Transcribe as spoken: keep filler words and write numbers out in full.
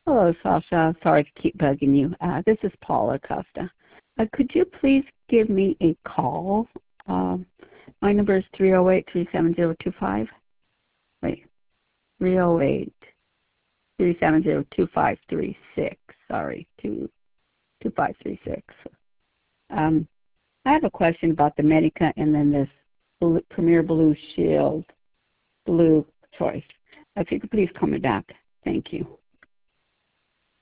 Hello, Sasha. Sorry to keep bugging you. Uh, this is Paula Costa. Uh, could you please give me a call? Um, my number is three oh eight, three seven zero two five. Wait, three oh eight, three seven zero two five three six. Sorry, two two five three six. Um, I have a question about the Medica and then this Blue, Premier Blue Shield Blue choice. If you could please call me back. Thank you.